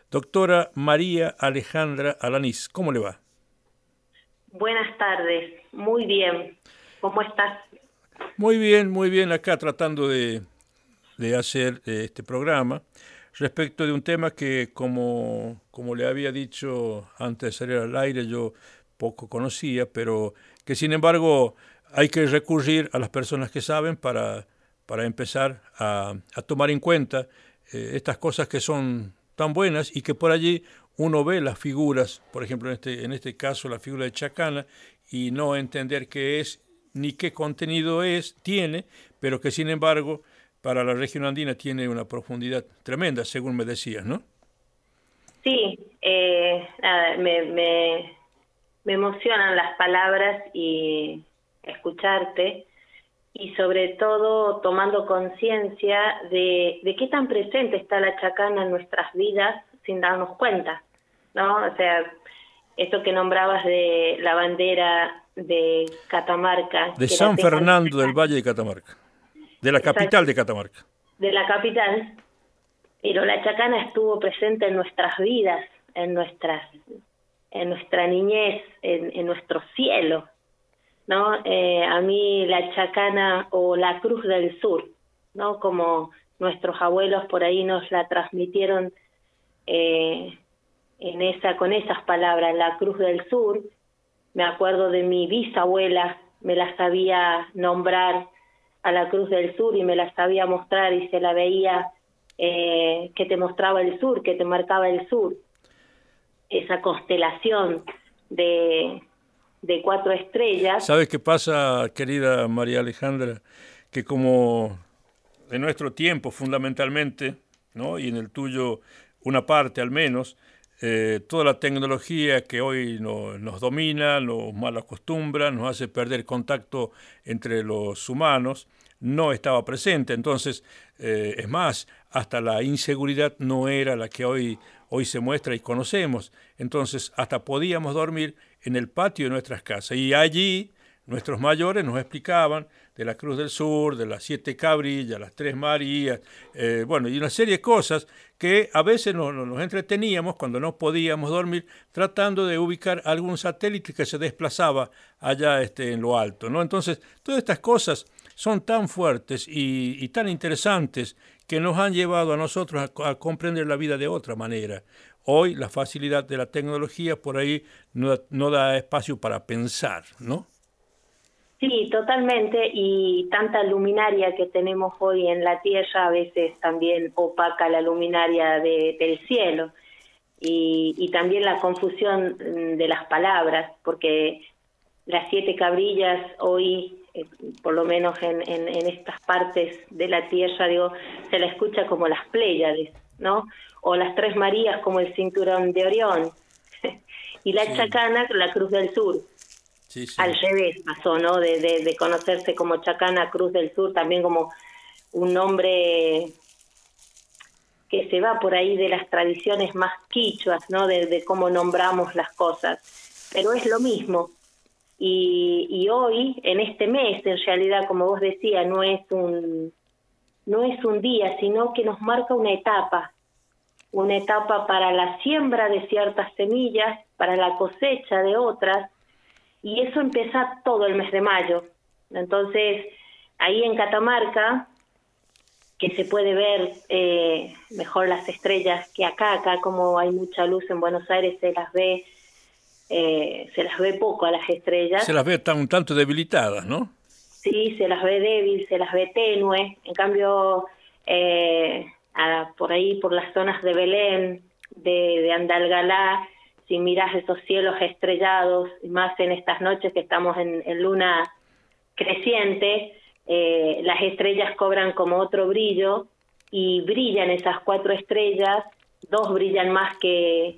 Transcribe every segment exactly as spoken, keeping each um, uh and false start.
Doctora María Alejandra Alanís, ¿cómo le va? Buenas tardes, muy bien. ¿Cómo estás? Muy bien, muy bien, acá tratando de, de hacer eh, este programa respecto de un tema que, como, como le había dicho antes de salir al aire, yo poco conocía, pero que sin embargo hay que recurrir a las personas que saben para, para empezar a, a tomar en cuenta eh, estas cosas que son tan buenas y que por allí uno ve las figuras, por ejemplo en este, en este caso la figura de Chacana, y no entender qué es ni qué contenido es, tiene, pero que sin embargo para la región andina tiene una profundidad tremenda, según me decías, ¿no? Sí, eh, nada, me, me, me emocionan las palabras y escucharte, y sobre todo tomando conciencia de, de qué tan presente está la chacana en nuestras vidas sin darnos cuenta, ¿no? O sea, esto que nombrabas de la bandera de Catamarca, De que la San tengo Fernando del Valle de Catamarca, de la capital de Catamarca. de la capital. Pero la chacana estuvo presente en nuestras vidas, en nuestras, en nuestra niñez, en, en nuestro cielo, ¿no? Eh, a mí la chacana o la Cruz del Sur, ¿no? Como nuestros abuelos por ahí nos la transmitieron eh, en esa, con esas palabras, la Cruz del Sur. Me acuerdo de mi bisabuela, me la sabía nombrar a la Cruz del Sur y me la sabía mostrar y se la veía eh, que te mostraba el sur, que te marcaba el sur, esa constelación de, de cuatro estrellas. ¿Sabes qué pasa, querida María Alejandra? Que como en nuestro tiempo fundamentalmente, ¿no? Y en el tuyo una parte al menos, eh, toda la tecnología que hoy no, nos domina, nos mal acostumbra, nos hace perder contacto entre los humanos, no estaba presente. Entonces, eh, es más, hasta la inseguridad no era la que hoy, hoy se muestra y conocemos. Entonces, hasta podíamos dormir en el patio de nuestras casas. Y allí nuestros mayores nos explicaban de la Cruz del Sur, de las siete cabrillas, las tres Marías, eh, bueno, y una serie de cosas que a veces nos, nos entreteníamos cuando no podíamos dormir tratando de ubicar algún satélite que se desplazaba allá este, en lo alto, ¿no? Entonces, todas estas cosas son tan fuertes y, y tan interesantes que nos han llevado a nosotros a, a comprender la vida de otra manera. Hoy la facilidad de la tecnología por ahí no, no da espacio para pensar, ¿no? Sí, totalmente, y tanta luminaria que tenemos hoy en la Tierra a veces también opaca la luminaria de, del cielo, y, y también la confusión de las palabras, porque las siete cabrillas hoy, eh, por lo menos en, en, en estas partes de la Tierra, digo, se la escucha como las Pléyades, ¿no? O las tres Marías como el cinturón de Orión, y la Sí, chacana, la Cruz del Sur. sí, Al sí. revés pasó, ¿no? De, de, de conocerse como Chacana, Cruz del Sur, también como un nombre que se va por ahí de las tradiciones más quichuas, ¿no? De, de cómo nombramos las cosas. Pero es lo mismo. Y, y hoy, en este mes, en realidad, como vos decías, no es un, no es un día, sino que nos marca una etapa, una etapa para la siembra de ciertas semillas, para la cosecha de otras, y eso empieza todo el mes de mayo. Entonces, ahí en Catamarca, que se puede ver eh, mejor las estrellas que acá, acá como hay mucha luz en Buenos Aires, se las ve, eh, se las ve poco a las estrellas, Se las ve tan, un tanto debilitadas, ¿no? sí, se las ve débil, se las ve tenue, en cambio, eh, a, por ahí, por las zonas de Belén, de, de Andalgalá, si miras esos cielos estrellados, y más en estas noches que estamos en, en luna creciente, eh, las estrellas cobran como otro brillo, y brillan esas cuatro estrellas, dos brillan más que,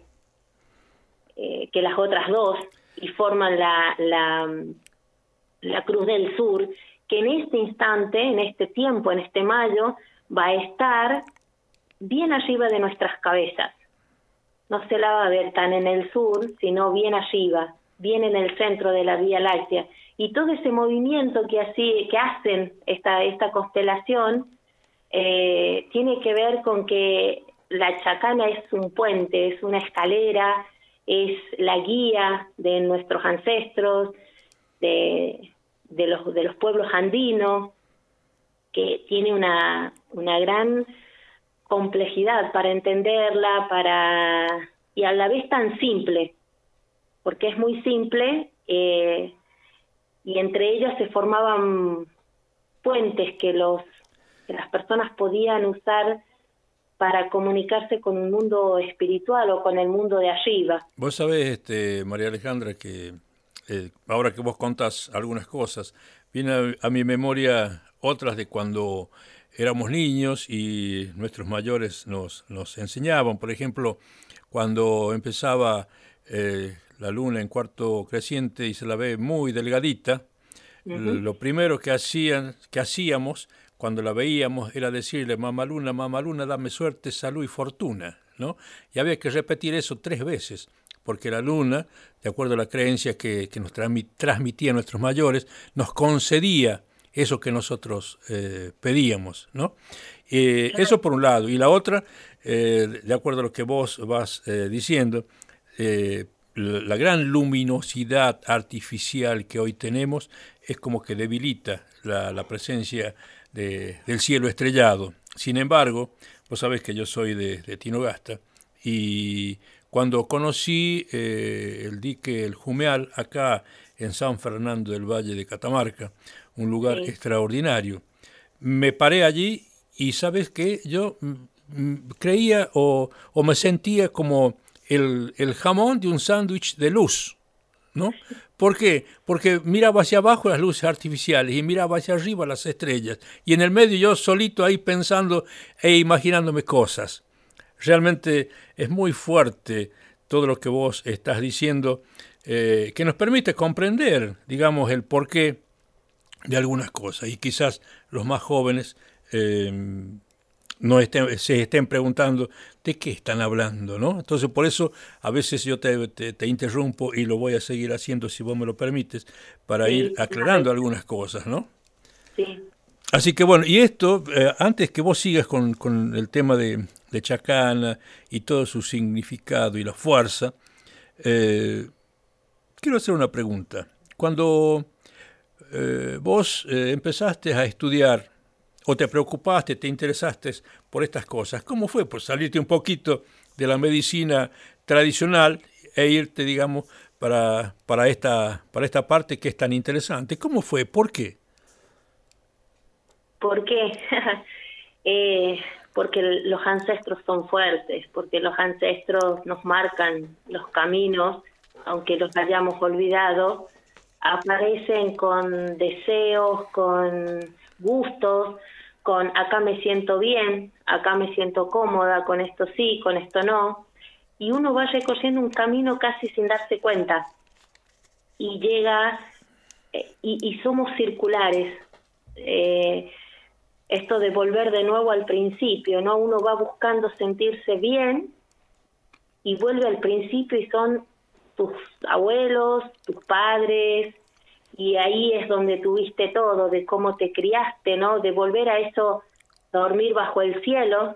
eh, que las otras dos, y forman la, la, la Cruz del Sur, que en este instante, en este tiempo, en este mayo, va a estar bien arriba de nuestras cabezas. No se la va a ver tan en el sur, sino bien arriba, bien en el centro de la Vía Láctea. Y todo ese movimiento que, así, que hacen esta, esta constelación eh, tiene que ver con que la chacana es un puente, es una escalera, es la guía de nuestros ancestros, de, de, los, de los pueblos andinos, que tiene una, una gran complejidad para entenderla, para y a la vez tan simple, porque es muy simple, eh, y entre ellas se formaban puentes que, los, que las personas podían usar para comunicarse con un mundo espiritual o con el mundo de arriba. Vos sabés, este, María Alejandra, que eh, ahora que vos contás algunas cosas, viene a, a mi memoria otras de cuando éramos niños y nuestros mayores nos, nos enseñaban. Por ejemplo, cuando empezaba eh, la luna en cuarto creciente y se la ve muy delgadita, uh-huh. lo primero que, hacían, que hacíamos cuando la veíamos era decirle, mamá luna, mamá luna, dame suerte, salud y fortuna, ¿no? Y había que repetir eso tres veces, porque la luna, de acuerdo a la creencia que, que nos transmitían nuestros mayores, nos concedía eso que nosotros eh, pedíamos, ¿no? Eh, eso por un lado. Y la otra, eh, de acuerdo a lo que vos vas eh, diciendo, eh, la, la gran luminosidad artificial que hoy tenemos es como que debilita la, la presencia de, del cielo estrellado. Sin embargo, vos sabés que yo soy de, de Tinogasta, y cuando conocí eh, el dique El Jumeal, acá en San Fernando del Valle de Catamarca, un lugar sí. extraordinario, me paré allí y sabes que yo mm, creía o, o me sentía como el, el jamón de un sándwich de luz, ¿no? ¿Por qué? Porque miraba hacia abajo las luces artificiales y miraba hacia arriba las estrellas, y en el medio yo solito ahí pensando e imaginándome cosas. Realmente es muy fuerte todo lo que vos estás diciendo, eh, que nos permite comprender, digamos, el porqué de algunas cosas, y quizás los más jóvenes eh, no estén, se estén preguntando de qué están hablando, ¿no? Entonces, por eso a veces yo te, te, te interrumpo, y lo voy a seguir haciendo si vos me lo permites, para sí, ir aclarando algunas cosas, ¿no? Sí. Así que bueno, y esto, eh, antes que vos sigas con, con el tema de, de chacana y todo su significado y la fuerza, eh, quiero hacer una pregunta. Cuando eh, vos eh, empezaste a estudiar, o te preocupaste, te interesaste por estas cosas, ¿cómo fue? Pues salirte un poquito de la medicina tradicional e irte, digamos, para, para, esta, para esta parte que es tan interesante. ¿Cómo fue? ¿Por qué? ¿Por qué? eh, porque los ancestros son fuertes, porque los ancestros nos marcan los caminos, aunque los hayamos olvidado, aparecen con deseos, con gustos, con acá me siento bien, acá me siento cómoda, con esto sí, con esto no, y uno va recorriendo un camino casi sin darse cuenta, y llega, eh, y, y somos circulares, eh, esto de volver de nuevo al principio, ¿no? Uno va buscando sentirse bien y vuelve al principio, y son tus abuelos, tus padres, y ahí es donde tuviste todo, de cómo te criaste, ¿no? De volver a eso, dormir bajo el cielo,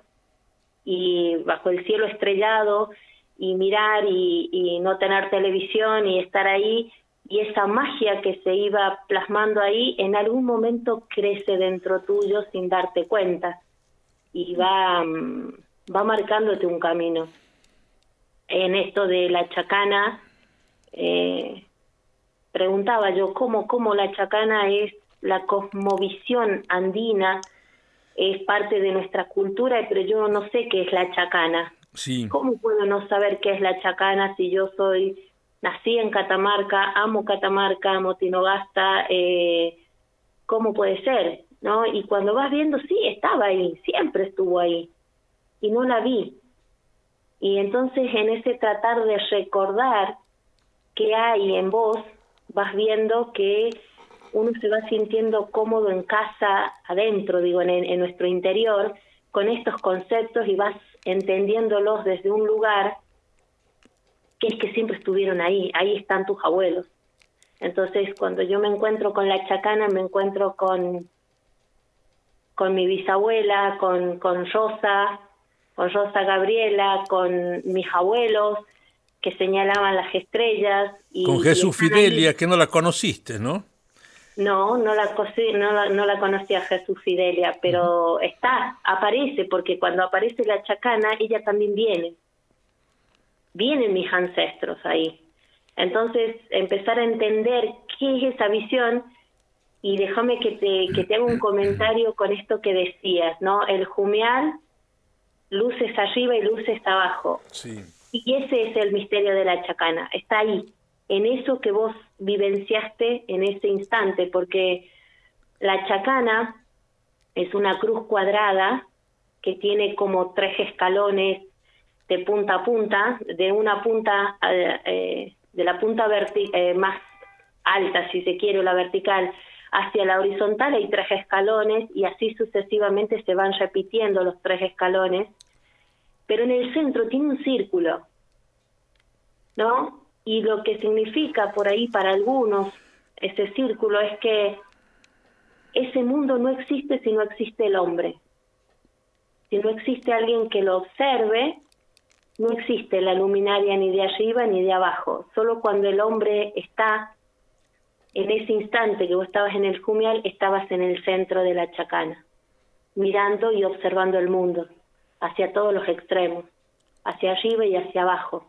y bajo el cielo estrellado, y mirar y, y no tener televisión y estar ahí, y esa magia que se iba plasmando ahí, en algún momento crece dentro tuyo sin darte cuenta, y va, va marcándote un camino. En esto de la chacana, eh, preguntaba yo, ¿cómo, cómo la chacana es la cosmovisión andina, es parte de nuestra cultura, pero yo no sé qué es la chacana? Sí. ¿Cómo puedo no saber qué es la chacana si yo soy, nací en Catamarca, amo Catamarca, amo Tinogasta? Eh, ¿Cómo puede ser? ¿No? Y cuando vas viendo, sí, estaba ahí, siempre estuvo ahí, y no la vi. Y entonces en ese tratar de recordar qué hay en vos, vas viendo que uno se va sintiendo cómodo en casa, adentro, digo, en, en nuestro interior, con estos conceptos, y vas entendiéndolos desde un lugar que es que siempre estuvieron ahí, ahí están tus abuelos. Entonces, cuando yo me encuentro con la chacana, me encuentro con, con mi bisabuela, con, con Rosa, con Rosa Gabriela, con mis abuelos, que señalaban las estrellas. Y, con Jesús y Fidelia, ahí. que no la conociste, ¿no? No, no la, no la, no la conocía Jesús Fidelia, pero uh-huh. está, aparece, porque cuando aparece la chacana, ella también viene. Vienen mis ancestros ahí. Entonces, empezar a entender qué es esa visión, y déjame que te, que te haga un comentario con esto que decías, ¿no? El jumeal, luces arriba y luces abajo. Sí. Y ese es el misterio de la chacana, está ahí, en eso que vos vivenciaste en ese instante, porque la chacana es una cruz cuadrada que tiene como tres escalones de punta a punta, de una punta, eh, de la punta verti- eh, más alta, si se quiere, la vertical, hacia la horizontal hay tres escalones, y así sucesivamente se van repitiendo los tres escalones, pero en el centro tiene un círculo, ¿no? Y lo que significa por ahí para algunos ese círculo es que ese mundo no existe si no existe el hombre. Si no existe alguien que lo observe, no existe la luminaria ni de arriba ni de abajo. Solo cuando el hombre está en ese instante que vos estabas en el jumeal, estabas en el centro de la chacana, mirando y observando el mundo, hacia todos los extremos, hacia arriba y hacia abajo.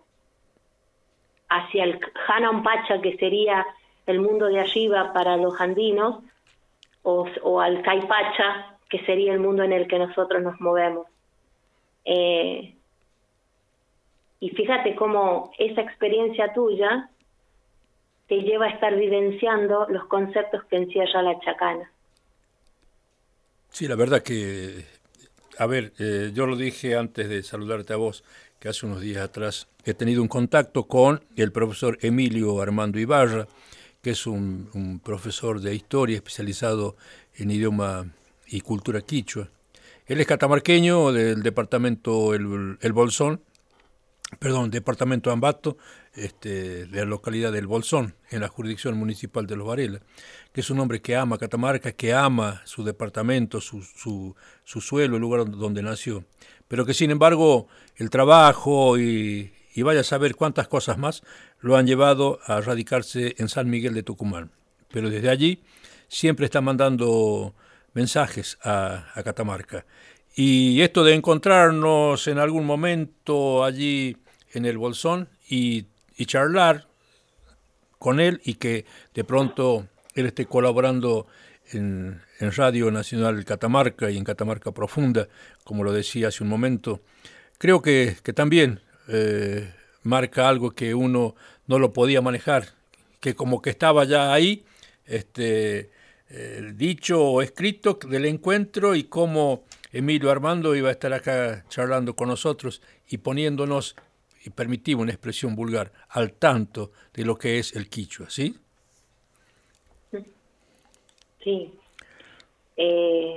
Hacia el Hanan Pacha, que sería el mundo de arriba para los andinos, o, o al Caipacha, que sería el mundo en el que nosotros nos movemos. Eh, y fíjate cómo esa experiencia tuya te lleva a estar vivenciando los conceptos que encierra la chacana. Sí, la verdad que, a ver, eh, yo lo dije antes de saludarte a vos, que hace unos días atrás he tenido un contacto con el profesor Emilio Armando Ibarra, que es un, un profesor de historia especializado en idioma y cultura quichua. Él es catamarqueño del departamento El, el Bolsón, perdón, departamento Ambato, este, de la localidad del Bolsón, en la jurisdicción municipal de Los Varela, que es un hombre que ama Catamarca, que ama su departamento, su, su, su suelo, el lugar donde nació, pero que sin embargo el trabajo y, y vaya a saber cuántas cosas más lo han llevado a radicarse en San Miguel de Tucumán. Pero desde allí siempre está mandando mensajes a, a Catamarca. Y esto de encontrarnos en algún momento allí en el Bolsón y, y charlar con él, y que de pronto él esté colaborando en, en Radio Nacional Catamarca y en Catamarca Profunda, como lo decía hace un momento, creo que, que también eh, marca algo que uno no lo podía manejar, que como que estaba ya ahí, este, eh, dicho o escrito del encuentro, y cómo Emilio Armando iba a estar acá charlando con nosotros y poniéndonos, y permitimos una expresión vulgar, al tanto de lo que es el quichua, ¿sí? Sí. Eh,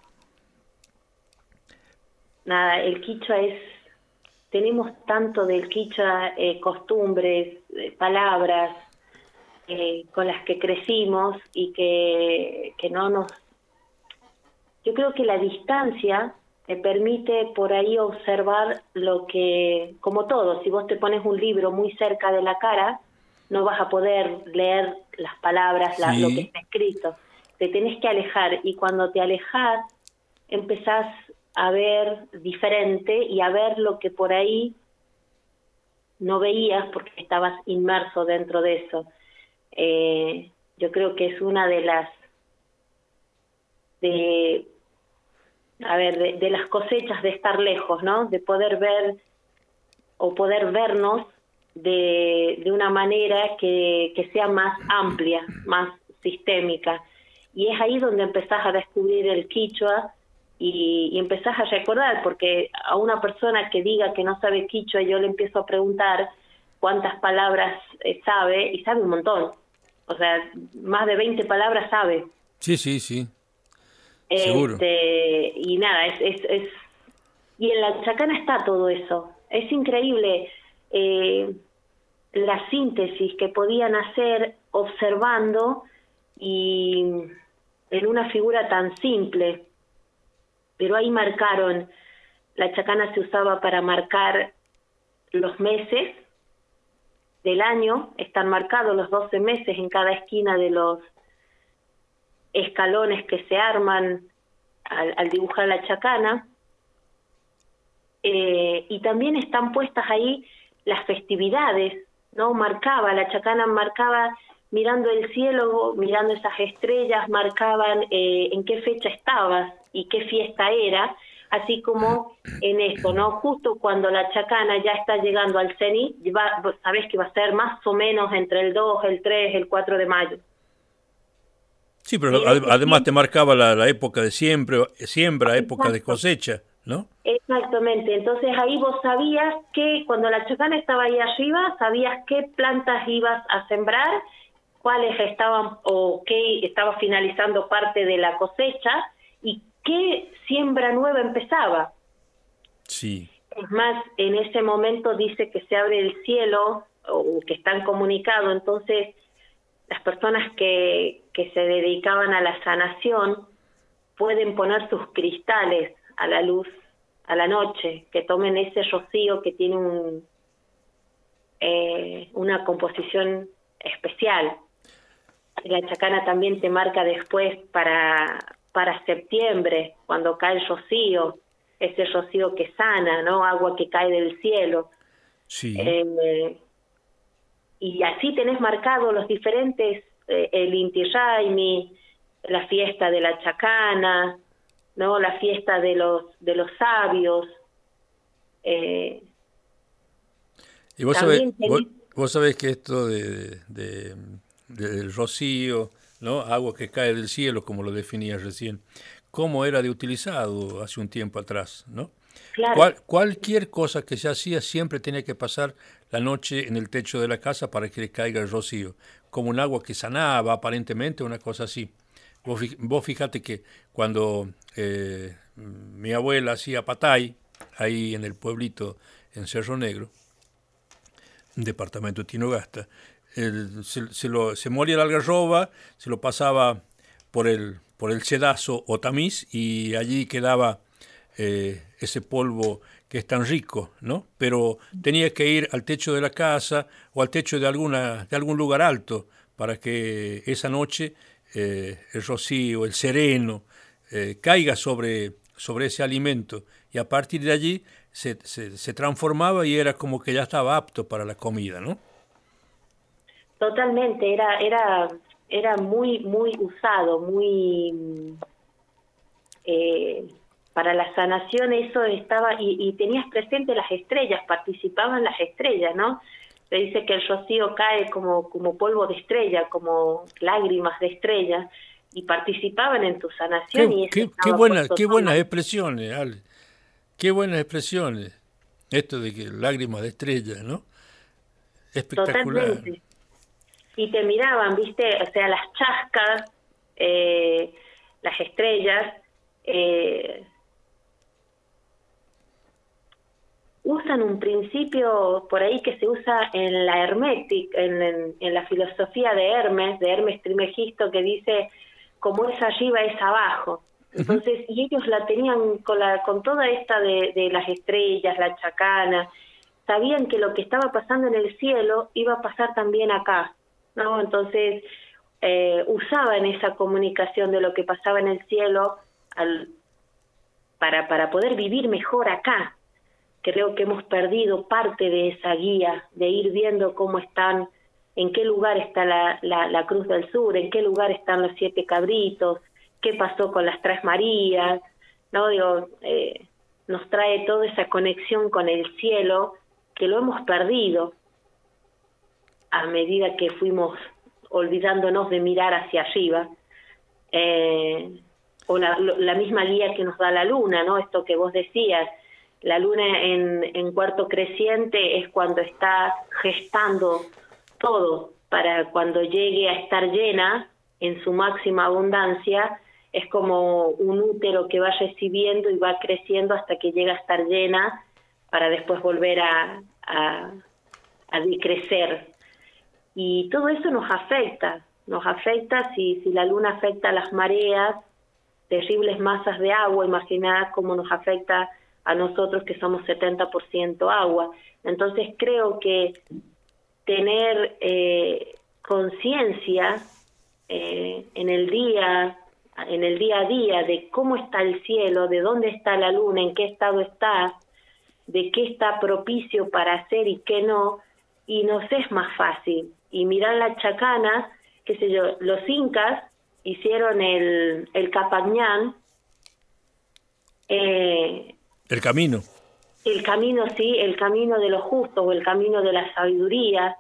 nada, el quichua es, tenemos tanto del quichua, eh, costumbres, eh, palabras eh, con las que crecimos, y que, que no nos... Yo creo que la distancia te permite por ahí observar lo que, como todo, si vos te pones un libro muy cerca de la cara, no vas a poder leer las palabras, sí. la, lo que está escrito. Te tenés que alejar, y cuando te alejas empezás a ver diferente y a ver lo que por ahí no veías porque estabas inmerso dentro de eso. Eh, yo creo que es una de las de a ver de, de las cosechas de estar lejos, ¿no? De poder ver o poder vernos de, de una manera que, que sea más amplia, más sistémica. Y es ahí donde empezás a descubrir el quichua y, y empezás a recordar, porque a una persona que diga que no sabe quichua, yo le empiezo a preguntar cuántas palabras eh, sabe, y sabe un montón. O sea, más de veinte palabras sabe. Sí, sí, sí. Este, Seguro. Y nada, es, es, es... Y en la chacana está todo eso. Es increíble eh, la síntesis que podían hacer observando, y en una figura tan simple. Pero ahí marcaron la chacana se usaba para marcar los meses del año, están marcados los doce meses en cada esquina de los escalones que se arman al, al dibujar la chacana, eh, y también están puestas ahí las festividades, ¿no? Marcaba, la chacana marcaba mirando el cielo, mirando esas estrellas, marcaban eh, en qué fecha estabas y qué fiesta era, así como en esto, ¿no? Justo cuando la chacana ya está llegando al cenit, sabés que va a ser más o menos entre el dos, el tres, el cuatro de mayo. Sí, pero ad este además tiempo, te marcaba la, la época de siempre, siembra, época de exacto, cosecha, ¿no? exactamente, entonces ahí vos sabías que cuando la chacana estaba ahí arriba, sabías qué plantas ibas a sembrar, cuáles estaban o qué estaba finalizando parte de la cosecha y qué siembra nueva empezaba. Sí. Es más, en ese momento dice que se abre el cielo o que están comunicados, entonces las personas que, que se dedicaban a la sanación pueden poner sus cristales a la luz a la noche, que tomen ese rocío que tiene un, eh, una composición especial. La chacana también te marca después para, para septiembre, cuando cae el rocío, ese rocío que sana, ¿no? Agua que cae del cielo. Sí. Eh, y así tenés marcado los diferentes, eh, el Inti Raymi, la fiesta de la chacana, ¿no? La fiesta de los de los sabios. Eh, y vos sabés, también vos, tenés... vos sabés que esto de, de, de, del rocío, ¿no? Agua que cae del cielo, como lo definías recién, cómo era de utilizado hace un tiempo atrás, ¿no? Claro. Cual, cualquier cosa que se hacía siempre tenía que pasar la noche en el techo de la casa para que le caiga el rocío, como un agua que sanaba aparentemente, una cosa así. Vos, vos fíjate que cuando eh, mi abuela hacía patay, ahí en el pueblito, en Cerro Negro, departamento de Tinogasta, el, se, se, lo, se molía el algarroba, se lo pasaba por el, por el sedazo o tamiz y allí quedaba eh, ese polvo que es tan rico, ¿no? Pero tenía que ir al techo de la casa o al techo de, alguna, de algún lugar alto para que esa noche eh, el rocío, el sereno, eh, caiga sobre, sobre ese alimento y a partir de allí se, se, se transformaba y era como que ya estaba apto para la comida, ¿no? Totalmente, era era era muy muy usado, muy eh, para la sanación. Eso estaba, y, y tenías presente las estrellas, participaban las estrellas, ¿no? Se dice que el rocío cae como como polvo de estrella, como lágrimas de estrella, y participaban en tu sanación. Qué, Y eso qué, qué, estaba buena, puesto qué todo. buenas expresiones, Ale. Qué buenas expresiones. Esto de que lágrimas de estrella, ¿no? Espectacular. Totalmente. Y te miraban, ¿viste? O sea, las chascas, eh, las estrellas, eh, usan un principio por ahí que se usa en la hermética, en, en, en la filosofía de Hermes, de Hermes Trismegisto, que dice, como es arriba es abajo. Entonces, uh-huh. Y ellos la tenían con, la, con toda esta de, de las estrellas, la chacana, sabían que lo que estaba pasando en el cielo iba a pasar también acá, ¿no? Entonces, eh, usaban esa comunicación de lo que pasaba en el cielo al, para, para poder vivir mejor acá. Creo que hemos perdido parte de esa guía, de ir viendo cómo están, en qué lugar está la, la, la Cruz del Sur, en qué lugar están los siete cabritos, qué pasó con las tres Marías, ¿no? Digo, eh, nos trae toda esa conexión con el cielo que lo hemos perdido a medida que fuimos olvidándonos de mirar hacia arriba, eh, o la, la misma guía que nos da la luna, ¿no? Esto que vos decías, la luna en, en cuarto creciente es cuando está gestando todo para cuando llegue a estar llena en su máxima abundancia. Es como un útero que va recibiendo y va creciendo hasta que llega a estar llena para después volver a, a, a decrecer. Y todo eso nos afecta, nos afecta si, si la luna afecta a las mareas, terribles masas de agua, imaginad cómo nos afecta a nosotros que somos setenta por ciento agua. Entonces creo que tener eh, conciencia eh, en el día, en el día a día de cómo está el cielo, de dónde está la luna, en qué estado está, de qué está propicio para hacer y qué no, y nos es más fácil. Y mirar la chacana, qué sé yo, los incas hicieron el, el Capañán, eh, el camino. El camino, sí, el camino de los justos o el camino de la sabiduría,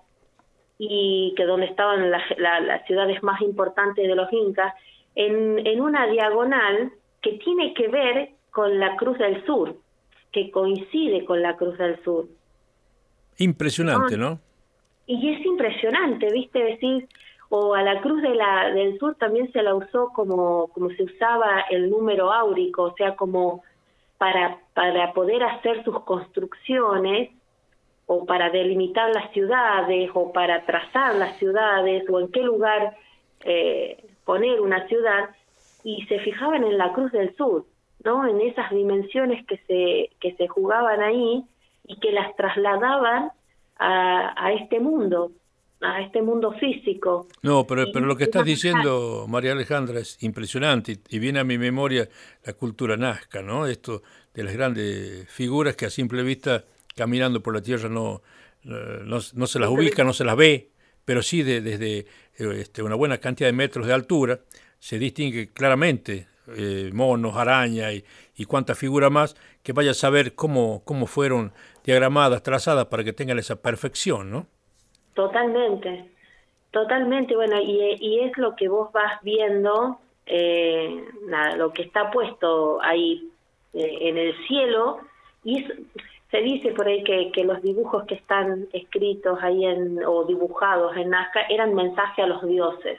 y que donde estaban la, la, las ciudades más importantes de los incas, en, en una diagonal que tiene que ver con la Cruz del Sur, que coincide con la Cruz del Sur. Impresionante, ¿no? Y es impresionante, ¿viste? Decir, o a la Cruz de la, del Sur también se la usó como, como se usaba el número áurico, o sea, como para, para poder hacer sus construcciones, o para delimitar las ciudades, o para trazar las ciudades, o en qué lugar eh, poner una ciudad, y se fijaban en la Cruz del Sur, ¿no? En esas dimensiones que se, que se jugaban ahí, y que las trasladaban a, a este mundo, a este mundo físico. No, pero, pero lo que estás diciendo, María Alejandra, es impresionante, y viene a mi memoria la cultura nazca, ¿no? Esto de las grandes figuras que a simple vista, caminando por la tierra, no, no, no se las ubica, no se las ve, pero sí de, desde este, una buena cantidad de metros de altura se distingue claramente eh, monos, arañas y, y cuánta figura más, que vaya a saber cómo, cómo fueron diagramadas, trazadas para que tengan esa perfección, ¿no? Totalmente, totalmente, bueno, y, y es lo que vos vas viendo, eh, nada, lo que está puesto ahí eh, en el cielo, y es, se dice por ahí que, que los dibujos que están escritos ahí en, o dibujados en Nazca eran mensaje a los dioses.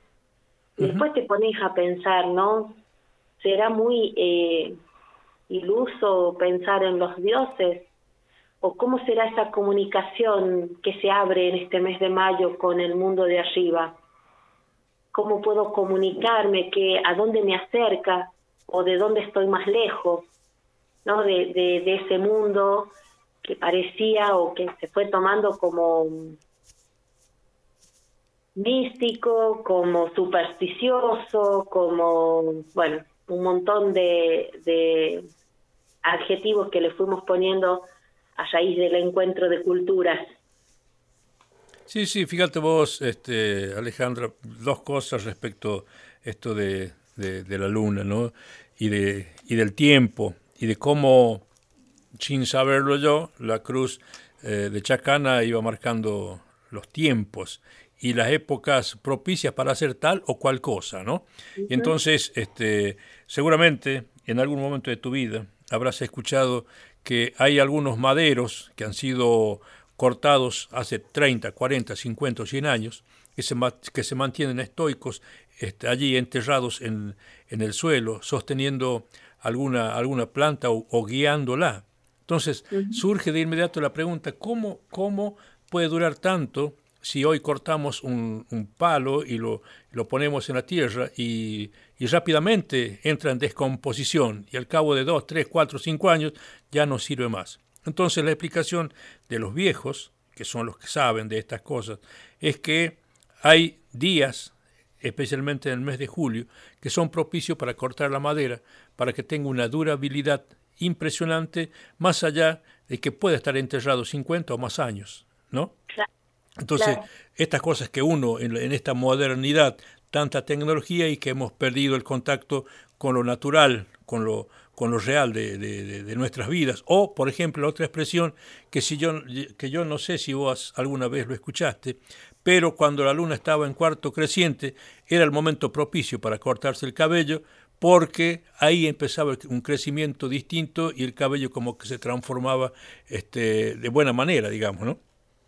Y uh-huh. Después te pones a pensar, ¿no? ¿Será muy eh, iluso pensar en los dioses? ¿O cómo será esa comunicación que se abre en este mes de mayo con el mundo de arriba? ¿Cómo puedo comunicarme? Que, ¿a dónde me acerca? ¿O de dónde estoy más lejos? ¿No? De, de, de ese mundo que parecía o que se fue tomando como místico, como supersticioso, como, bueno, un montón de, de adjetivos que le fuimos poniendo a raíz del encuentro de culturas. Sí, sí, fíjate vos, este, Alejandra, dos cosas respecto a esto de, de, de la luna, ¿no? Y, de, y del tiempo, y de cómo, sin saberlo yo, la cruz eh, de Chacana iba marcando los tiempos y las épocas propicias para hacer tal o cual cosa, ¿no? Uh-huh. Y entonces, este, seguramente, en algún momento de tu vida, habrás escuchado que hay algunos maderos que han sido cortados hace treinta, cuarenta, cincuenta o cien años, que se, que se mantienen estoicos este, allí enterrados en, en el suelo, sosteniendo alguna, alguna planta o, o guiándola. Entonces, uh-huh. surge de inmediato la pregunta, ¿cómo, cómo puede durar tanto si hoy cortamos un, un palo y lo, lo ponemos en la tierra y, y rápidamente entra en descomposición y al cabo de dos, tres, cuatro, cinco años ya no sirve más? Entonces la explicación de los viejos, que son los que saben de estas cosas, es que hay días, especialmente en el mes de julio, que son propicios para cortar la madera, para que tenga una durabilidad impresionante, más allá de que pueda estar enterrado cincuenta o más años, ¿no? Claro. Entonces, Claro. estas cosas que uno, en, en esta modernidad, tanta tecnología y que hemos perdido el contacto con lo natural, con lo, con lo real de, de, de nuestras vidas. O, por ejemplo, otra expresión que, si yo, que yo no sé si vos alguna vez lo escuchaste, pero cuando la luna estaba en cuarto creciente, era el momento propicio para cortarse el cabello, porque ahí empezaba un crecimiento distinto y el cabello como que se transformaba este, de buena manera, digamos, ¿no?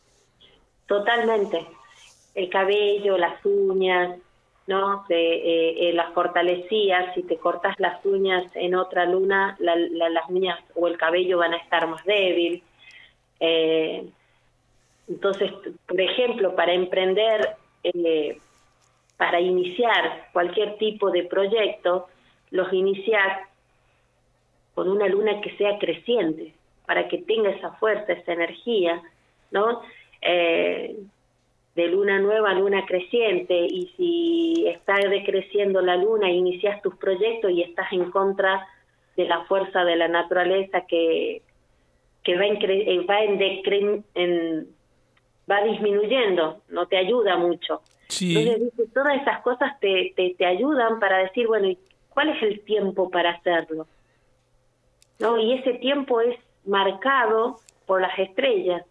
Totalmente. El cabello, las uñas, ¿no? Se, eh, eh, las fortalecías. Si te cortas las uñas en otra luna, la, la, las uñas o el cabello van a estar más débil. Eh, entonces, por ejemplo, para emprender, eh, para iniciar cualquier tipo de proyecto, los iniciás con una luna que sea creciente, para que tenga esa fuerza, esa energía, ¿no? Eh, de luna nueva a luna creciente, y si está decreciendo la luna, inicias tus proyectos y estás en contra de la fuerza de la naturaleza que, que va, en, va, en decre, en, va disminuyendo, no te ayuda mucho. Sí. Entonces, todas esas cosas te, te, te ayudan para decir, bueno, ¿cuál es el tiempo para hacerlo? ¿No? Y ese tiempo es marcado por las estrellas.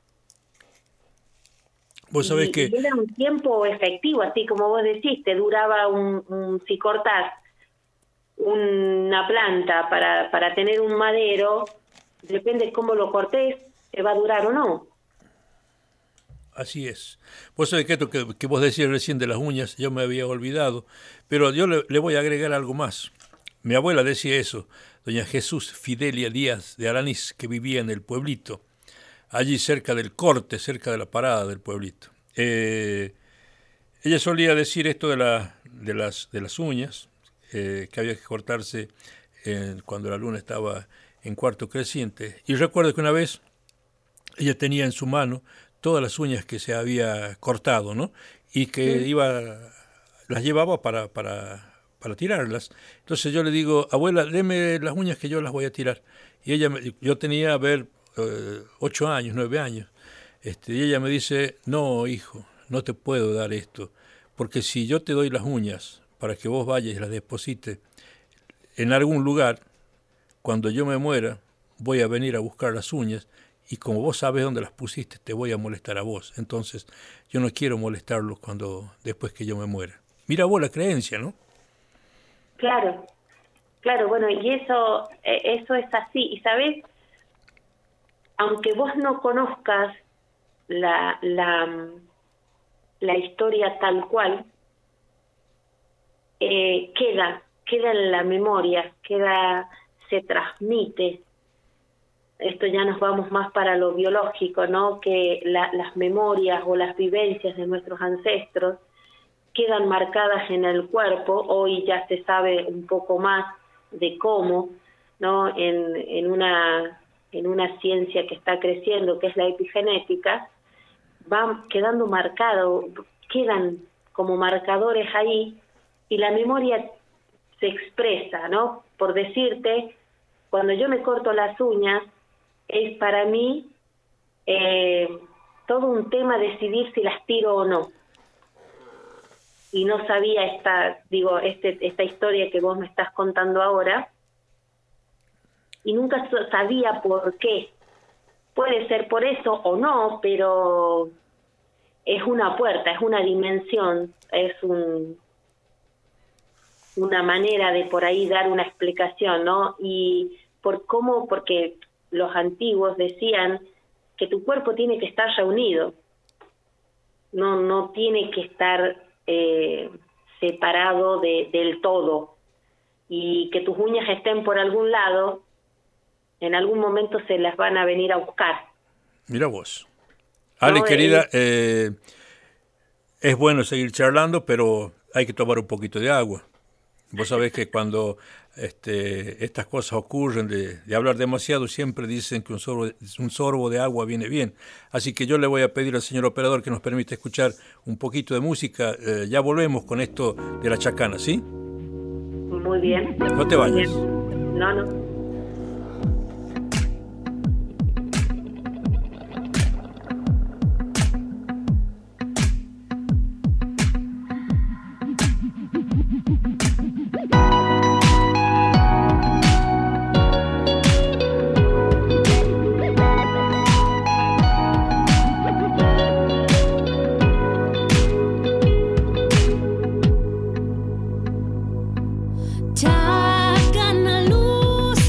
Vos sabés y, que... y era un tiempo efectivo, así como vos decís, te duraba un, un si cortás una planta para, para tener un madero, depende de cómo lo cortés, te va a durar o no. Así es. Vos sabés que esto que, que vos decías recién de las uñas, yo me había olvidado, pero yo le, le voy a agregar algo más. Mi abuela decía eso, doña Jesús Fidelia Díaz de Alanís, que vivía en el pueblito, allí cerca del corte, cerca de la parada del pueblito. Eh, ella solía decir esto de, la, de, las, de las uñas, eh, que había que cortarse eh, cuando la luna estaba en cuarto creciente. Y recuerdo que una vez ella tenía en su mano todas las uñas que se había cortado, ¿no? Y que sí. iba, las llevaba para, para, para tirarlas. Entonces yo le digo, abuela, deme las uñas que yo las voy a tirar. Y ella, me, yo tenía, a ver, eh, ocho años, nueve años. Este, y ella me dice, no, hijo, no te puedo dar esto, porque si yo te doy las uñas para que vos vayas y las deposites en algún lugar, cuando yo me muera, voy a venir a buscar las uñas, y como vos sabes dónde las pusiste, te voy a molestar a vos. Entonces, yo no quiero molestarlos cuando después que yo me muera. Mira vos la creencia, ¿no? Claro, claro, bueno, y eso, eso es así. Y sabés, aunque vos no conozcas la, la, la historia tal cual, eh, queda, queda en la memoria, queda, se transmite. Esto ya nos vamos más para lo biológico, ¿no? Que la, las memorias o las vivencias de nuestros ancestros quedan marcadas en el cuerpo. Hoy ya se sabe un poco más de cómo, ¿no? En, en una en una ciencia que está creciendo, que es la epigenética, van quedando marcados, quedan como marcadores ahí, y la memoria se expresa, ¿no? Por decirte, cuando yo me corto las uñas, es para mí eh, todo un tema decidir si las tiro o no. Y no sabía esta, digo, este, esta historia que vos me estás contando ahora, y nunca sabía por qué. Puede ser por eso o no, pero es una puerta, es una dimensión, es un una manera de por ahí dar una explicación, ¿no? Y por cómo, porque los antiguos decían que tu cuerpo tiene que estar reunido, no no tiene que estar eh, separado de, del todo, y que tus uñas estén por algún lado, en algún momento se las van a venir a buscar. Mira vos. Ale, no, querida, eh, es bueno seguir charlando, pero hay que tomar un poquito de agua. Vos sabés que cuando este, estas cosas ocurren de, de hablar demasiado, siempre dicen que un sorbo, un sorbo de agua viene bien. Así que yo le voy a pedir al señor operador que nos permita escuchar un poquito de música. Eh, ya volvemos con esto de la chacana, ¿sí? Muy bien. No te vayas. No, no. Chacana luz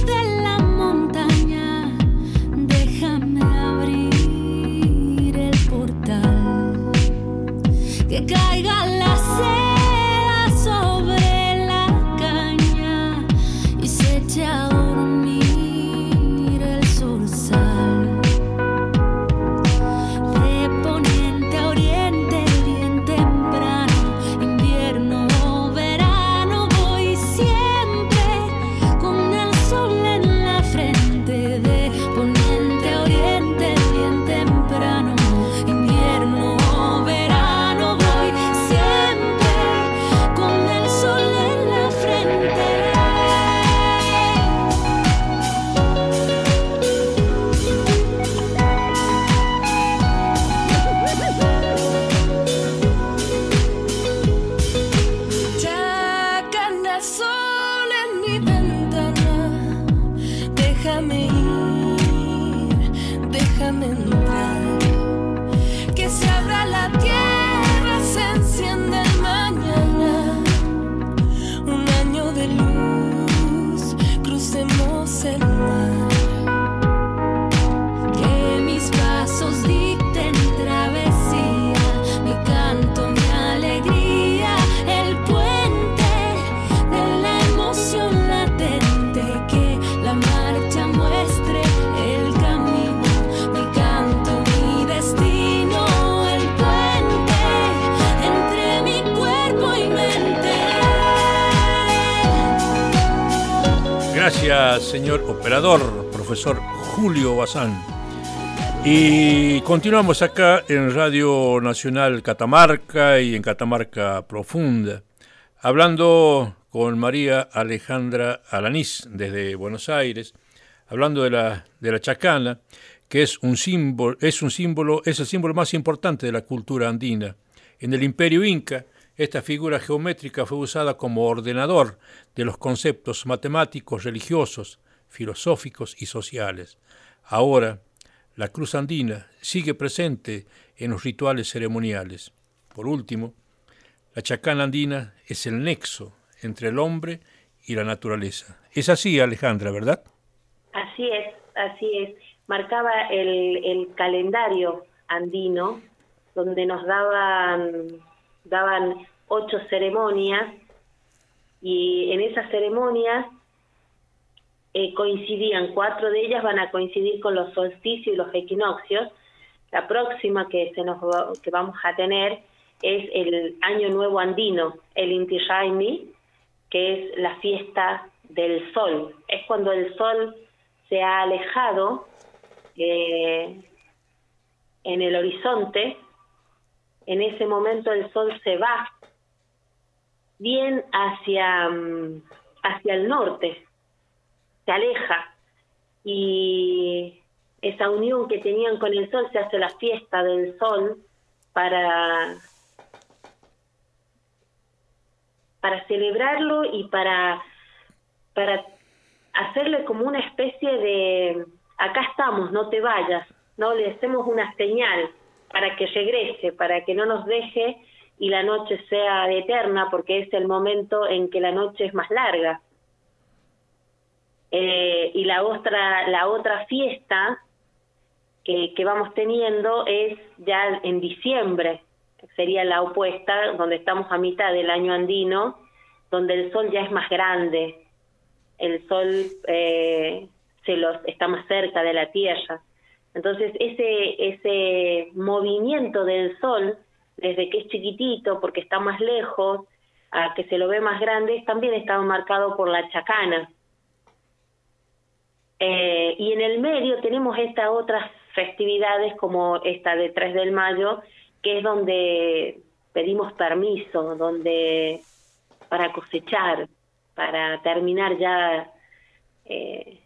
Gracias, señor operador, profesor Julio Bazán. Y continuamos acá en Radio Nacional Catamarca y en Catamarca Profunda, hablando con María Alejandra Alanís desde Buenos Aires, hablando de la, de la chacana, que es un símbolo, es un símbolo, es el símbolo más importante de la cultura andina. En el Imperio Inca, esta figura geométrica fue usada como ordenador de los conceptos matemáticos, religiosos, filosóficos y sociales. Ahora, la cruz andina sigue presente en los rituales ceremoniales. Por último, la chacana andina es el nexo entre el hombre y la naturaleza. Es así, Alejandra, ¿verdad? Así es, así es. Marcaba el, el calendario andino, donde nos daban, daban ocho ceremonias, y en esas ceremonias eh, coincidían, cuatro de ellas van a coincidir con los solsticios y los equinoccios. La próxima que, se nos va, que vamos a tener es el Año Nuevo Andino, el Inti Raymi, que es la fiesta del sol. Es cuando el sol se ha alejado eh, en el horizonte. En ese momento el sol se va bien hacia, hacia el norte, se aleja, y esa unión que tenían con el sol, se hace la fiesta del sol para, para celebrarlo y para, para hacerle como una especie de acá estamos, no te vayas, ¿no? Le hacemos una señal para que regrese, para que no nos deje y la noche sea eterna, porque es el momento en que la noche es más larga. Eh, y la otra, la otra fiesta que, que vamos teniendo es ya en diciembre, sería la opuesta, donde estamos a mitad del año andino, donde el sol ya es más grande, el sol eh, se los, está más cerca de la tierra. Entonces ese, ese movimiento del sol, desde que es chiquitito, porque está más lejos, a que se lo ve más grande, también está marcado por la chacana. Eh, y en el medio tenemos estas otras festividades, como esta de tres de mayo, que es donde pedimos permiso, donde para cosechar, para terminar ya eh,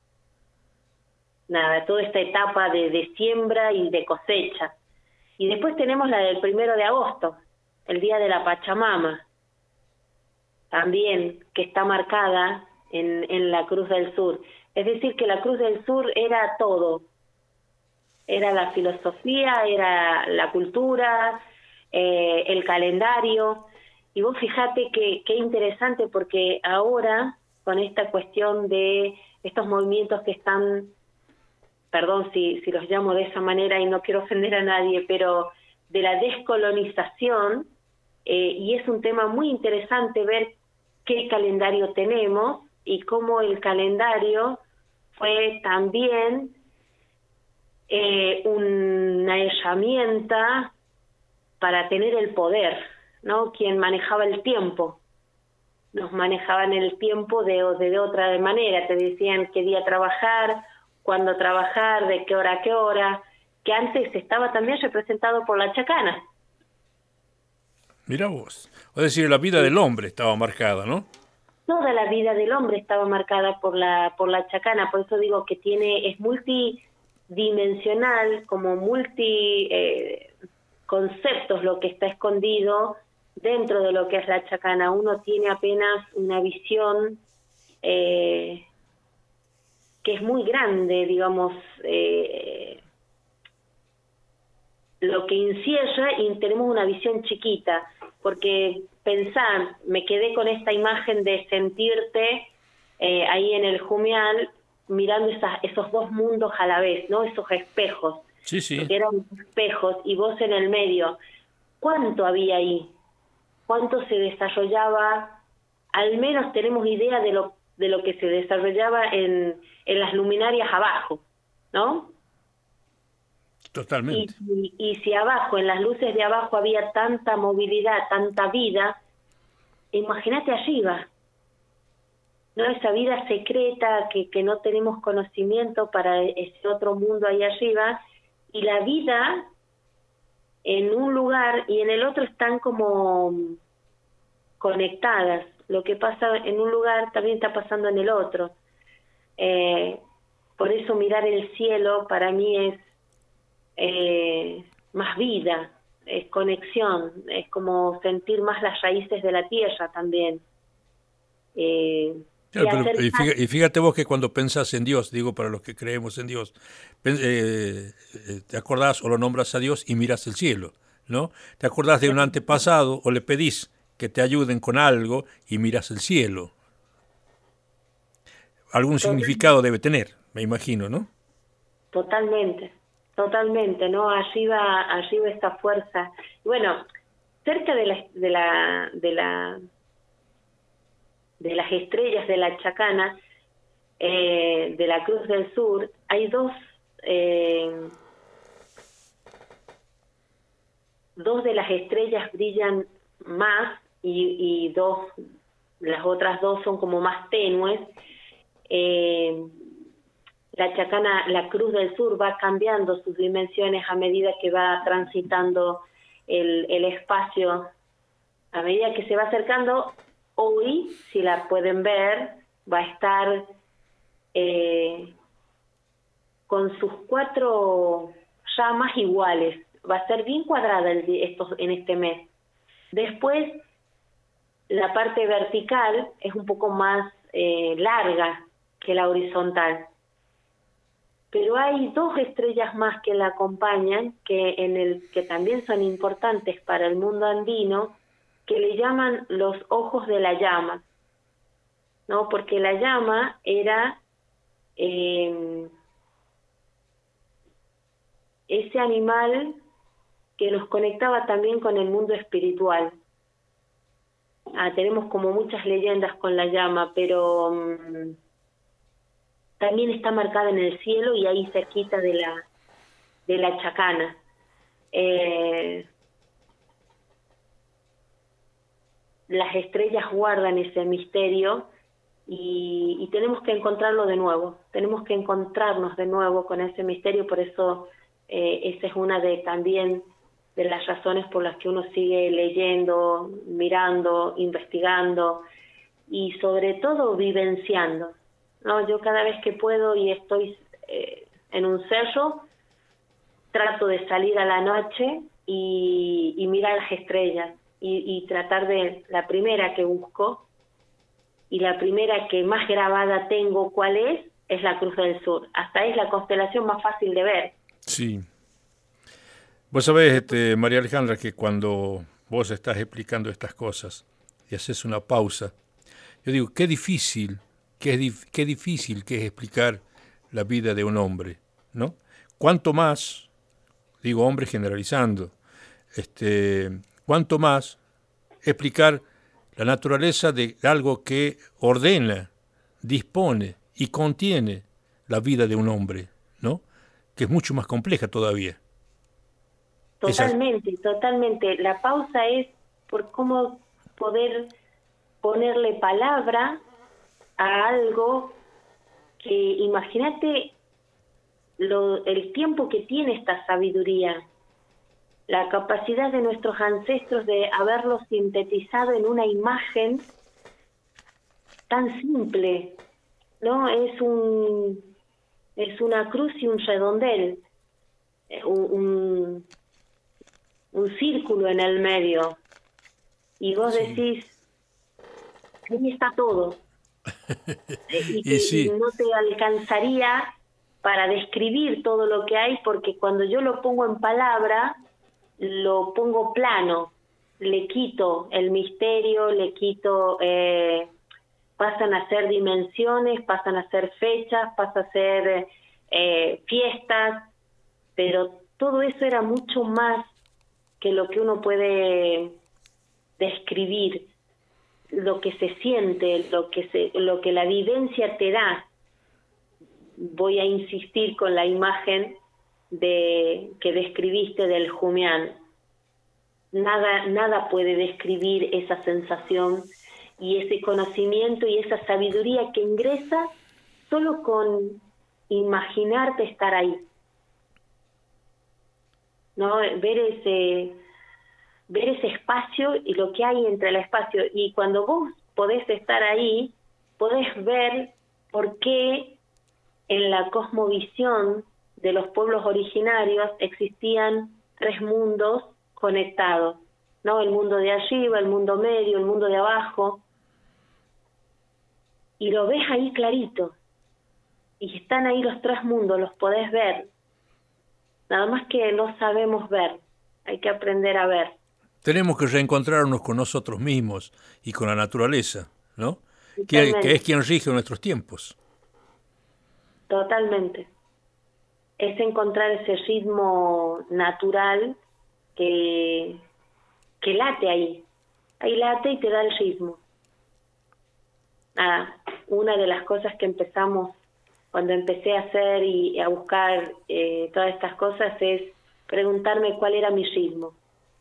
nada, toda esta etapa de, de siembra y de cosecha. Y después tenemos la del primero de agosto, el Día de la Pachamama, también, que está marcada en, en la Cruz del Sur. Es decir, que la Cruz del Sur era todo. Era la filosofía, era la cultura, eh, el calendario. Y vos fijate que, qué interesante, porque ahora, con esta cuestión de estos movimientos que están, perdón si, si los llamo de esa manera y no quiero ofender a nadie, pero de la descolonización, eh, y es un tema muy interesante ver qué calendario tenemos y cómo el calendario fue también eh, una herramienta para tener el poder, ¿no? Quien manejaba el tiempo, nos manejaban el tiempo de, de, de otra manera, te decían qué día trabajar, cuándo trabajar, de qué hora a qué hora, que antes estaba también representado por la chacana. Mira vos, es decir, la vida del hombre estaba marcada, ¿no? Toda la vida del hombre estaba marcada por la por la chacana, por eso digo que tiene es multidimensional, como multi eh, conceptos lo que está escondido dentro de lo que es la chacana. Uno tiene apenas una visión eh, que es muy grande, digamos, eh, lo que encierra, y tenemos una visión chiquita, porque pensar, me quedé con esta imagen de sentirte eh, ahí en el Jumial, mirando esas, esos dos mundos a la vez, ¿no? Esos espejos, sí, sí. porque eran espejos, y vos en el medio. ¿Cuánto había ahí? ¿Cuánto se desarrollaba? Al menos tenemos idea de lo, de lo que se desarrollaba en, en las luminarias abajo, ¿no? Totalmente. Y, y, y si abajo, en las luces de abajo, había tanta movilidad, tanta vida, imagínate arriba. ¿no? Esa vida secreta que, que no tenemos conocimiento para ese otro mundo ahí arriba, y la vida en un lugar y en el otro están como conectadas. Lo que pasa en un lugar también está pasando en el otro. Eh, por eso mirar el cielo para mí es eh, más vida, es conexión, es como sentir más las raíces de la tierra también. Eh, Claro, pero, y, fíjate, y fíjate vos que cuando pensás en Dios, digo para los que creemos en Dios, eh, te acordás o lo nombras a Dios y miras el cielo, ¿no? Te acordás de un antepasado o le pedís que te ayuden con algo y miras el cielo. Algún Totalmente. significado debe tener, me imagino, ¿no? Totalmente, totalmente, ¿no? Arriba, arriba esta fuerza. Bueno, cerca de la, de la, de la de las estrellas de la Chacana, eh, de la Cruz del Sur, hay dos, eh, dos de las estrellas brillan más y, y dos, las otras dos son como más tenues. Eh, la Chacana, la Cruz del Sur va cambiando sus dimensiones a medida que va transitando el, el espacio, a medida que se va acercando. Hoy, si la pueden ver, va a estar eh, con sus cuatro llamas iguales. Va a ser bien cuadrada el, estos, en este mes. Después, la parte vertical es un poco más eh, larga que la horizontal. Pero hay dos estrellas más que la acompañan, que, en el, que también son importantes para el mundo andino, que le llaman los ojos de la llama, ¿no? Porque la llama era eh, ese animal que nos conectaba también con el mundo espiritual. Ah, tenemos como muchas leyendas con la llama, pero um, también está marcada en el cielo y ahí cerquita de la, de la Chacana. Eh, las estrellas guardan ese misterio y, y tenemos que encontrarlo de nuevo, tenemos que encontrarnos de nuevo con ese misterio, por eso eh, esa es una de también de las razones por las que uno sigue leyendo, mirando, investigando y sobre todo vivenciando, ¿no? Yo cada vez que puedo y estoy eh, en un cerro, trato de salir a la noche y, y mirar las estrellas. Y, y tratar de la primera que busco y la primera que más grabada tengo cuál es, es la Cruz del Sur. Hasta es la constelación más fácil de ver. Sí. Vos sabés, este, María Alejandra, que cuando vos estás explicando estas cosas y haces una pausa, yo digo, qué difícil, qué, dif qué difícil que es explicar la vida de un hombre, ¿no? Cuanto más, digo hombre generalizando, este... cuanto más explicar la naturaleza de algo que ordena, dispone y contiene la vida de un hombre, ¿no? Que es mucho más compleja todavía. Totalmente, Esa... totalmente. La pausa es por cómo poder ponerle palabra a algo que, imagínate lo, el tiempo que tiene esta sabiduría, la capacidad de nuestros ancestros de haberlo sintetizado en una imagen tan simple, ¿no? Es un es una cruz y un redondel, un, un, un círculo en el medio, y vos sí. decís, ahí está todo, y, que, y, sí. y no te alcanzaría para describir todo lo que hay, porque cuando yo lo pongo en palabra, lo pongo plano, le quito el misterio, le quito, eh, pasan a ser dimensiones, pasan a ser fechas, pasan a ser eh, fiestas, pero todo eso era mucho más que lo que uno puede describir, lo que se siente, lo que se, lo que la vivencia te da. Voy a insistir con la imagen de que describiste del Jumián. Nada, nada puede describir esa sensación y ese conocimiento y esa sabiduría que ingresa solo con imaginarte estar ahí, ¿no? Ver ese, ver ese espacio y lo que hay entre el espacio. Y cuando vos podés estar ahí, podés ver por qué en la cosmovisión de los pueblos originarios existían tres mundos conectados, ¿no? El mundo de arriba, el mundo medio, el mundo de abajo. Y lo ves ahí clarito. Y están ahí los tres mundos, los podés ver. Nada más que no sabemos ver, hay que aprender a ver. Tenemos que reencontrarnos con nosotros mismos y con la naturaleza, ¿no? Que, que es quien rige nuestros tiempos. Totalmente. Es encontrar ese ritmo natural que, que late ahí. Ahí late y te da el ritmo. Ah, una de las cosas que empezamos cuando empecé a hacer y a buscar eh, todas estas cosas es preguntarme cuál era mi ritmo.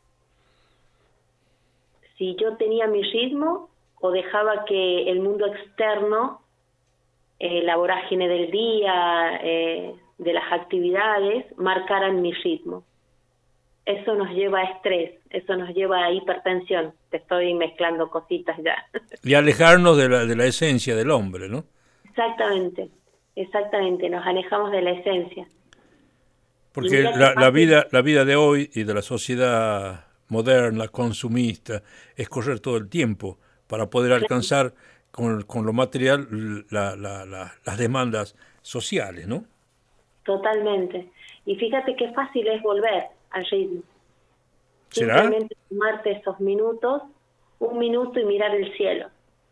Si yo tenía mi ritmo o dejaba que el mundo externo, eh, la vorágine del día, eh, de las actividades, marcaran mi ritmo. Eso nos lleva a estrés, eso nos lleva a hipertensión. Te estoy mezclando cositas ya. Y alejarnos de la, de la esencia del hombre, ¿no? Exactamente, exactamente, nos alejamos de la esencia. Porque la, la, vida, la vida de hoy y de la sociedad moderna, consumista, es correr todo el tiempo para poder alcanzar con, con lo material la, la, la, las demandas sociales, ¿no? Totalmente. Y fíjate qué fácil es volver al ritmo. ¿Será? Simplemente tomarte esos minutos, un minuto y mirar el cielo.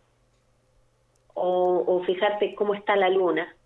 O, o fijarte cómo está la luna.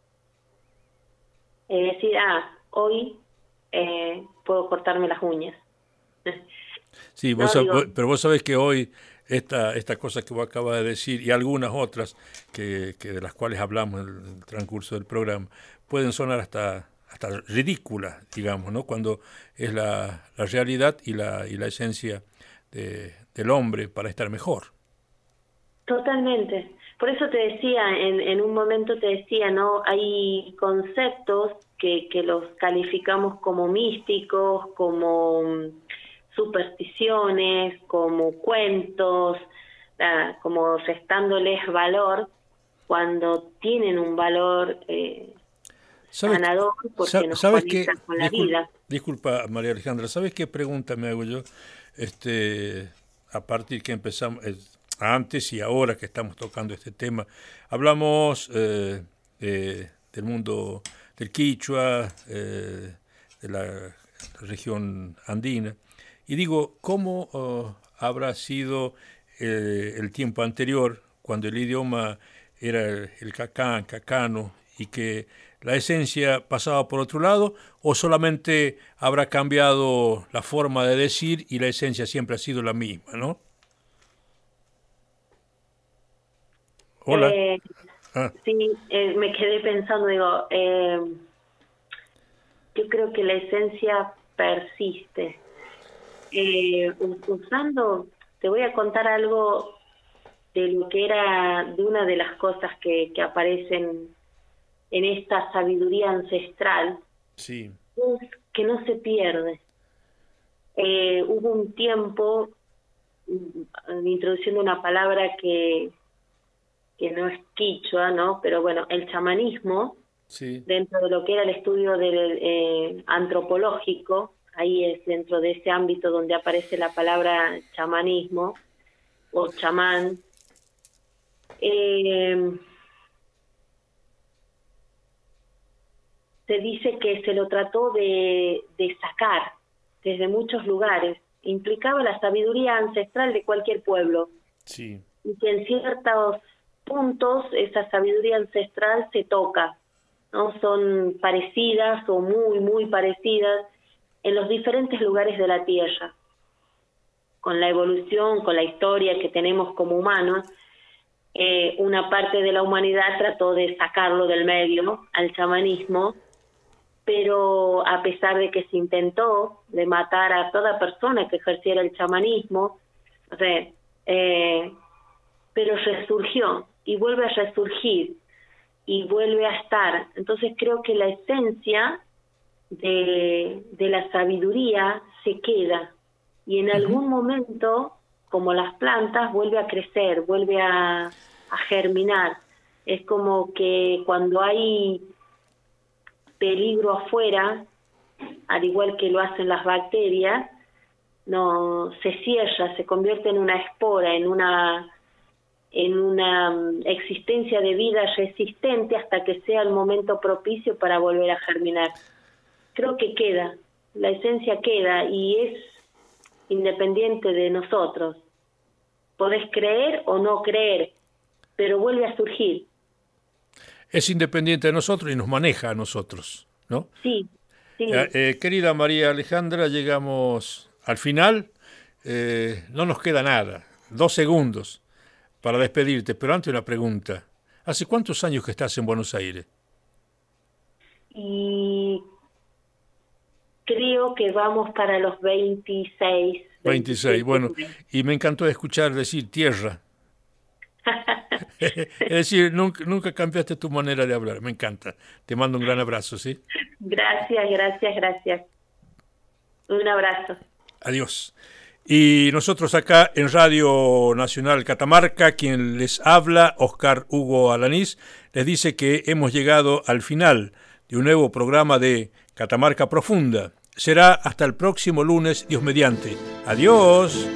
Es decir, ah, hoy eh, puedo cortarme las uñas. Sí, no, vos sab- digo, pero vos sabés que hoy esta, esta cosa que vos acabas de decir y algunas otras que, que de las cuales hablamos en el transcurso del programa pueden sonar hasta, hasta ridículas, digamos, ¿no? Cuando es la, la realidad y la, y la esencia de, del hombre para estar mejor. Totalmente. Por eso te decía, en, en un momento te decía, ¿no? Hay conceptos que, que los calificamos como místicos, como supersticiones, como cuentos, ah, como restándoles valor, cuando tienen un valor eh, sanador, porque nos conectan con la disculpa, vida. Disculpa, María Alejandra, ¿sabes qué pregunta me hago yo? Este, a partir que empezamos, eh, antes y ahora que estamos tocando este tema, hablamos eh, eh, del mundo del Quichua, eh, de la región andina, y digo, ¿cómo uh, habrá sido eh, el tiempo anterior, cuando el idioma era el, el cacán, cacano, y que la esencia pasaba por otro lado, o solamente habrá cambiado la forma de decir y la esencia siempre ha sido la misma, ¿no? Hola. Eh, ah. Sí, eh, me quedé pensando, digo, eh, yo creo que la esencia persiste. Eh, usando, te voy a contar algo de lo que era, de una de las cosas que, que aparecen en esta sabiduría ancestral, sí, es que no se pierde. Eh, hubo un tiempo, introduciendo una palabra que, que no es quichua, ¿no? Pero bueno, el chamanismo, sí, dentro de lo que era el estudio del eh, antropológico, ahí es dentro de ese ámbito donde aparece la palabra chamanismo o chamán. Eh, se dice que se lo trató de, de sacar desde muchos lugares. Implicaba la sabiduría ancestral de cualquier pueblo. sí. Y que en ciertos puntos esa sabiduría ancestral se toca, ¿no? Son parecidas o muy, muy parecidas en los diferentes lugares de la Tierra. Con la evolución, con la historia que tenemos como humanos, eh, una parte de la humanidad trató de sacarlo del medio al chamanismo, pero a pesar de que se intentó de matar a toda persona que ejerciera el chamanismo, o sea, eh, pero resurgió y vuelve a resurgir y vuelve a estar. Entonces creo que la esencia de, de la sabiduría se queda y en uh-huh. algún momento, como las plantas, vuelve a crecer, vuelve a, a germinar. Es como que cuando hay peligro afuera, al igual que lo hacen las bacterias, no se cierra, se convierte en una espora, en una en una existencia de vida resistente hasta que sea el momento propicio para volver a germinar. Creo que queda, la esencia queda y es independiente de nosotros. Podés creer o no creer, pero vuelve a surgir. Es independiente de nosotros y nos maneja a nosotros, ¿no? Sí, sí. Eh, eh, querida María Alejandra, llegamos al final. Eh, no nos queda nada, dos segundos para despedirte, pero antes una pregunta. ¿Hace cuántos años que estás en Buenos Aires? Y creo que vamos para los veintiséis. veintiséis, bueno, y me encantó escuchar decir tierra. Es decir, nunca, nunca cambiaste tu manera de hablar, me encanta. Te mando un gran abrazo, ¿sí? Gracias, gracias, gracias. Un abrazo. Adiós. Y nosotros acá en Radio Nacional Catamarca, quien les habla, Oscar Hugo Alanís, les dice que hemos llegado al final de un nuevo programa de Catamarca Profunda. Será hasta el próximo lunes, Dios mediante. Adiós.